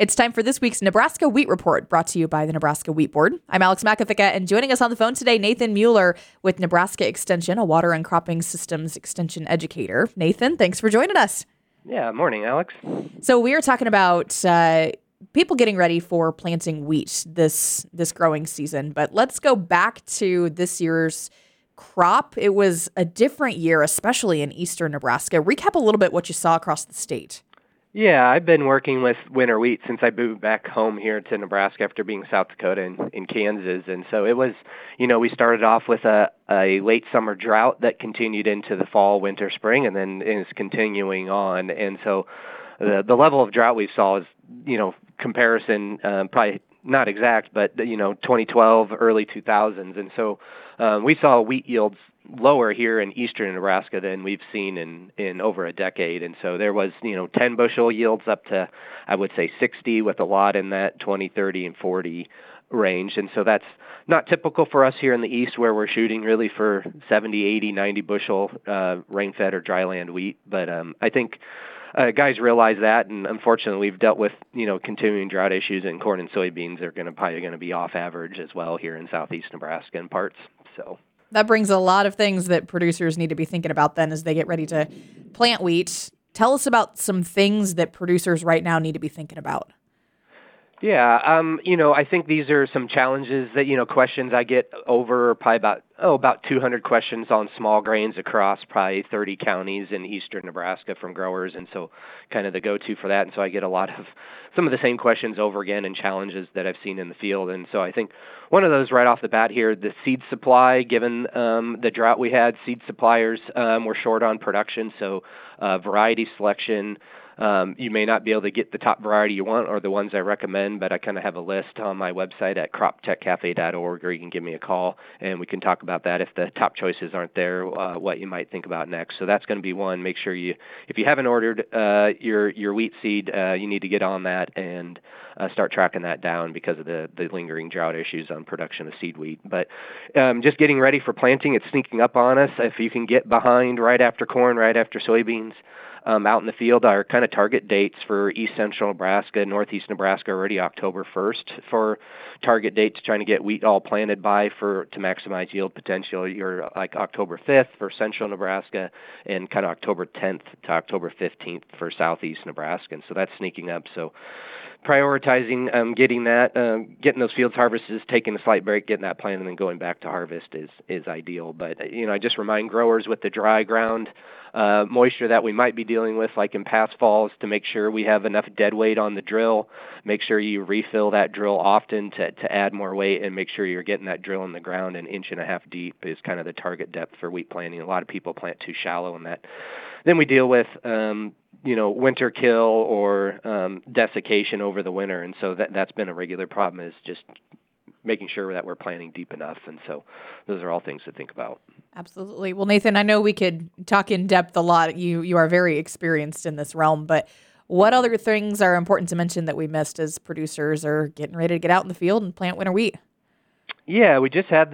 It's time for this week's Nebraska Wheat Report, brought to you by the Nebraska Wheat Board. I'm Alex McAfee, and joining us on the phone today, Nathan Mueller with Nebraska Extension, a water and cropping systems extension educator. Nathan, thanks for joining us. Yeah, morning, Alex. So we are talking about people getting ready for planting wheat this growing season, but let's go back to this year's crop. It was a different year, especially in eastern Nebraska. Recap a little bit what you saw across the state. Yeah, I've been working with winter wheat since I moved back home here to Nebraska after being in South Dakota and in Kansas. And so it was, we started off with a late summer drought that continued into the fall, winter, spring, and then is continuing on. And so the level of drought we saw is, comparison, probably not exact, but, 2012, early 2000s. And so we saw wheat yields lower here in eastern Nebraska than we've seen in over a decade. And so there was, 10 bushel yields up to, I would say, 60, with a lot in that 20, 30, and 40 range. And so that's not typical for us here in the east, where we're shooting really for 70, 80, 90 bushel rain-fed or dryland wheat. But I think guys realize that, and unfortunately we've dealt with, continuing drought issues, and corn and soybeans are probably going to be off average as well here in southeast Nebraska in parts. So that brings a lot of things that producers need to be thinking about then as they get ready to plant wheat. Tell us about some things that producers right now need to be thinking about. Yeah, I think these are some challenges that, questions I get over probably about 200 questions on small grains across probably 30 counties in eastern Nebraska from growers, and so kind of the go-to for that. And so I get a lot of some of the same questions over again and challenges that I've seen in the field. And so I think one of those right off the bat here, the seed supply, given the drought we had, seed suppliers were short on production, so variety selection. You may not be able to get the top variety you want or the ones I recommend, but I kind of have a list on my website at croptechcafe.org, or you can give me a call and we can talk about that if the top choices aren't there, what you might think about next. So that's going to be one. Make sure if you haven't ordered your wheat seed, you need to get on that and start tracking that down because of the lingering drought issues on production of seed wheat. But just getting ready for planting, it's sneaking up on us. If you can get behind right after corn, right after soybeans, out in the field, our kind of target dates for east central Nebraska, northeast Nebraska, already October 1st for target dates, trying to get wheat all planted by to maximize yield potential. You're like October 5th for central Nebraska and kind of October 10th to October 15th for southeast Nebraska. And so that's sneaking up. So prioritizing getting those fields harvested, taking a slight break, getting that planted, and then going back to harvest is ideal. But I just remind growers with the dry ground moisture that we might be dealing with, like in past falls, to make sure we have enough dead weight on the drill. Make sure you refill that drill often to add more weight, and make sure you're getting that drill in the ground 1.5 inches deep is kind of the target depth for wheat planting. A lot of people plant too shallow in that. Then we deal with winter kill or desiccation over the winter, and so that's been a regular problem, is just making sure that we're planting deep enough. And so those are all things to think about. Absolutely. Well, Nathan, I know we could talk in depth a lot. You are very experienced in this realm, but what other things are important to mention that we missed as producers are getting ready to get out in the field and plant winter wheat? Yeah, we just had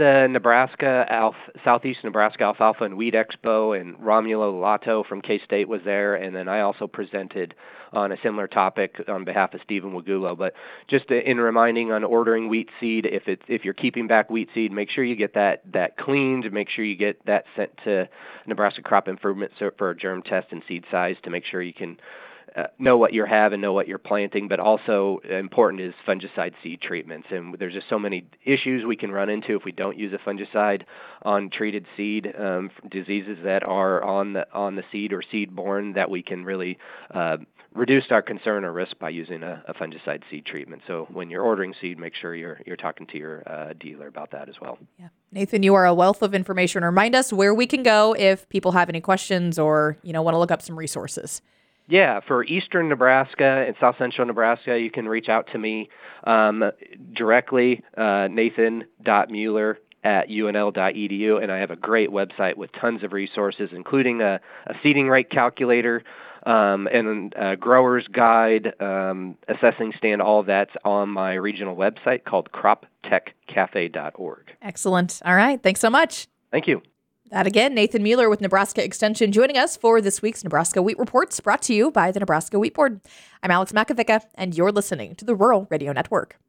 the Southeast Nebraska Alfalfa and Wheat Expo, and Romulo Lotto from K-State was there, and then I also presented on a similar topic on behalf of Stephen Wagulo. But just in reminding on ordering wheat seed, if you're keeping back wheat seed, make sure you get that cleaned, make sure you get that sent to Nebraska Crop Improvement for a germ test and seed size to make sure you can know what you have and know what you're planting. But also important is fungicide seed treatments, and there's just so many issues we can run into if we don't use a fungicide on treated seed, diseases that are on the seed or seed-borne, that we can really reduce our concern or risk by using a fungicide seed treatment. So when you're ordering seed, make sure you're talking to your dealer about that as well. Yeah. Nathan, you are a wealth of information. Remind us where we can go if people have any questions or want to look up some resources. Yeah, for eastern Nebraska and south central Nebraska, you can reach out to me directly, nathan.mueller@unl.edu, and I have a great website with tons of resources, including a seeding rate calculator and a grower's guide, assessing stand. All of that's on my regional website called croptechcafe.org. Excellent. All right. Thanks so much. Thank you. That again, Nathan Mueller with Nebraska Extension joining us for this week's Nebraska Wheat Reports, brought to you by the Nebraska Wheat Board. I'm Alex Makovica, and you're listening to the Rural Radio Network.